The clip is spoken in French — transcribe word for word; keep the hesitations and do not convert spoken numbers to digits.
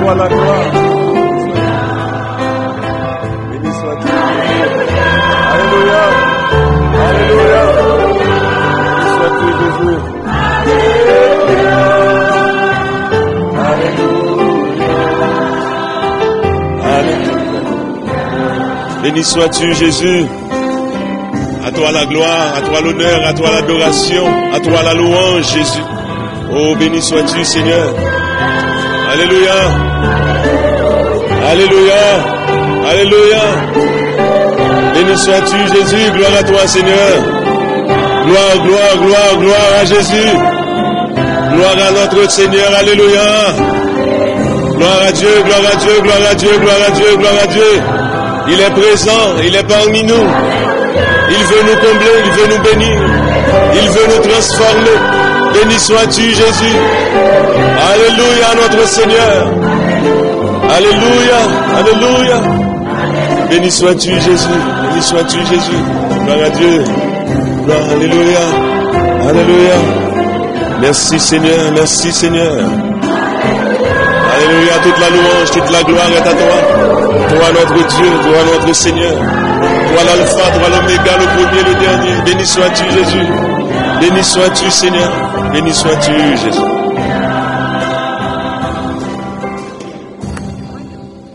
toi la gloire. Béni sois-tu. Alléluia. Alléluia. Béni sois-tu, Jésus. Béni sois-tu, Jésus. À toi la gloire, à toi l'honneur, à toi l'adoration, à toi la louange, Jésus. Oh, béni sois-tu, Seigneur. Alléluia. Alléluia. Alléluia. Béni sois-tu, Jésus. Gloire à toi, Seigneur. Gloire, gloire, gloire, gloire à Jésus. Gloire à notre Seigneur. Alléluia. Gloire à Dieu, gloire à Dieu, gloire à Dieu, gloire à Dieu, gloire à Dieu. Il est présent, il est parmi nous. Il veut nous combler, il veut nous bénir. Il veut nous transformer. Béni sois-tu, Jésus. Alléluia, notre Seigneur. Alléluia, alléluia. Béni sois-tu, Jésus. Béni sois-tu, Jésus. Gloire à Dieu. Gloire, alléluia. Alléluia. Merci, Seigneur. Merci, Seigneur. Alléluia, toute la louange, toute la gloire est à toi. Toi notre Dieu, toi notre Seigneur. Toi l'alpha, toi l'oméga, le premier, le dernier. Béni sois-tu, Jésus. Béni sois-tu, Seigneur. Béni sois-tu, Jésus.